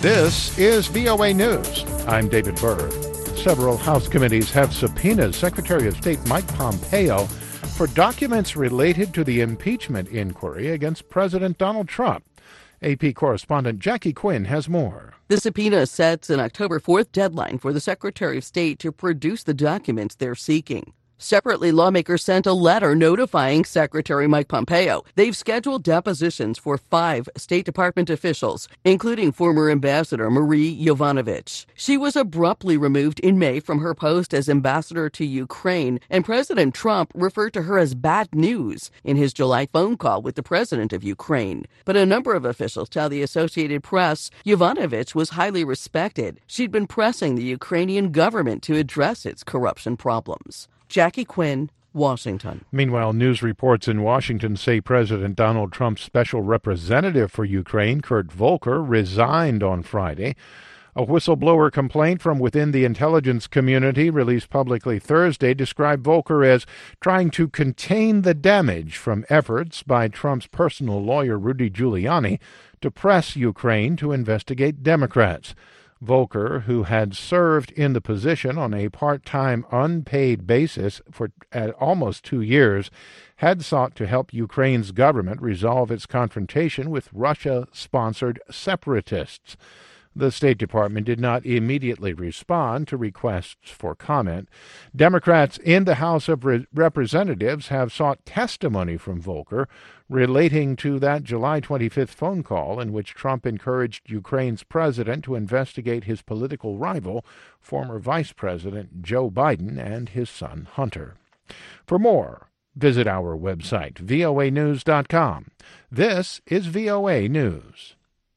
This is VOA News. I'm David Byrd. Several House committees have subpoenaed Secretary of State Mike Pompeo for documents related to the impeachment inquiry against President Donald Trump. AP correspondent Jackie Quinn has more. The subpoena sets an October 4th deadline for the Secretary of State to produce the documents they're seeking. Separately, lawmakers sent a letter notifying Secretary Mike Pompeo they've scheduled depositions for 5 State Department officials, including former Ambassador Marie Yovanovitch. She was abruptly removed in May from her post as ambassador to Ukraine, and President Trump referred to her as bad news in his July phone call with the president of Ukraine. But a number of officials tell the Associated Press Yovanovitch was highly respected. She'd been pressing the Ukrainian government to address its corruption problems. Jackie Quinn, Washington. Meanwhile, news reports in Washington say President Donald Trump's special representative for Ukraine, Kurt Volker, resigned on Friday. A whistleblower complaint from within the intelligence community released publicly Thursday described Volker as trying to contain the damage from efforts by Trump's personal lawyer, Rudy Giuliani, to press Ukraine to investigate Democrats. Volker, who had served in the position on a part-time unpaid basis for almost 2 years, had sought to help Ukraine's government resolve its confrontation with Russia-sponsored separatists. The State Department did not immediately respond to requests for comment. Democrats in the House of Representatives have sought testimony from Volker relating to that July 25th phone call in which Trump encouraged Ukraine's president to investigate his political rival, former Vice President Joe Biden, and his son Hunter. For more, visit our website, voanews.com. This is VOA News.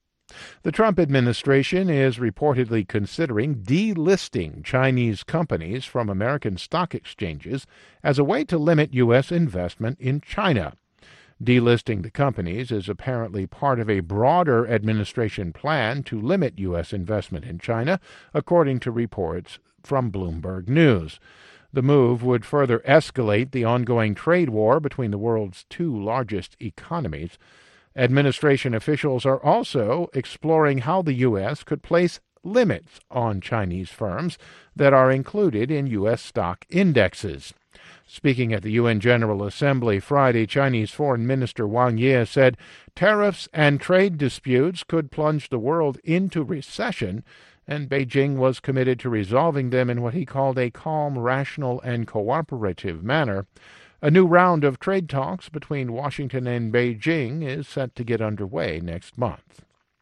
The Trump administration is reportedly considering delisting Chinese companies from American stock exchanges as a way to limit U.S. investment in China. Delisting the companies is apparently part of a broader administration plan to limit U.S. investment in China, according to reports from Bloomberg News. The move would further escalate the ongoing trade war between the world's 2 largest economies. Administration officials are also exploring how the U.S. could place limits on Chinese firms that are included in U.S. stock indexes. Speaking at the UN General Assembly Friday, Chinese Foreign Minister Wang Yi said tariffs and trade disputes could plunge the world into recession, and Beijing was committed to resolving them in what he called a calm, rational, and cooperative manner. A new round of trade talks between Washington and Beijing is set to get underway next month.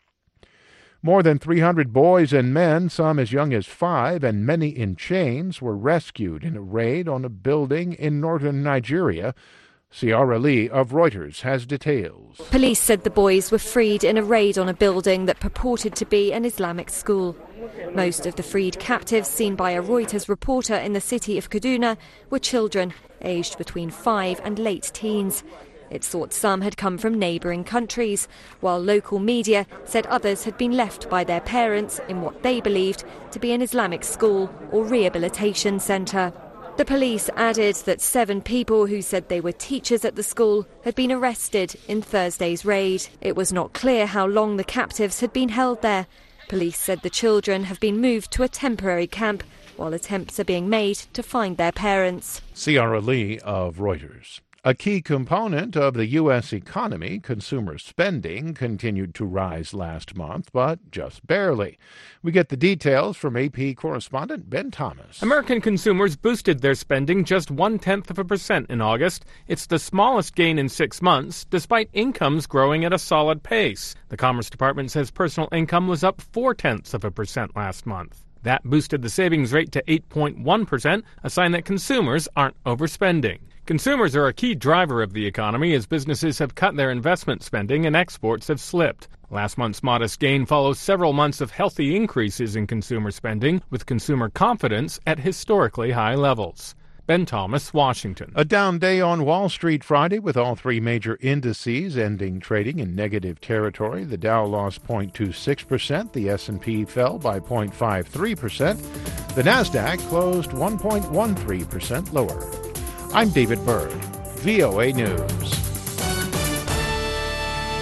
More than 300 boys and men, some as young as 5 and many in chains, were rescued in a raid on a building in northern Nigeria. Ciara Lee of Reuters has details. Police said the boys were freed in a raid on a building that purported to be an Islamic school. Most of the freed captives seen by a Reuters reporter in the city of Kaduna were children, aged between 5 and late teens. It thought some had come from neighbouring countries, while local media said others had been left by their parents in what they believed to be an Islamic school or rehabilitation centre. The police added that 7 people who said they were teachers at the school had been arrested in Thursday's raid. It was not clear how long the captives had been held there. Police said the children have been moved to a temporary camp, while attempts are being made to find their parents. Ciara Lee of Reuters. A key component of the U.S. economy, consumer spending, continued to rise last month, but just barely. We get the details from AP correspondent Ben Thomas. American consumers boosted their spending just 0.1% in August. It's the smallest gain in 6 months, despite incomes growing at a solid pace. The Commerce Department says personal income was up 0.4% last month. That boosted the savings rate to 8.1%, a sign that consumers aren't overspending. Consumers are a key driver of the economy as businesses have cut their investment spending and exports have slipped. Last month's modest gain follows several months of healthy increases in consumer spending, with consumer confidence at historically high levels. Ben Thomas, Washington. A down day on Wall Street Friday with all 3 major indices ending trading in negative territory. The Dow lost 0.26%. The S&P fell by 0.53%. The Nasdaq closed 1.13% lower. I'm David Byrd, VOA News.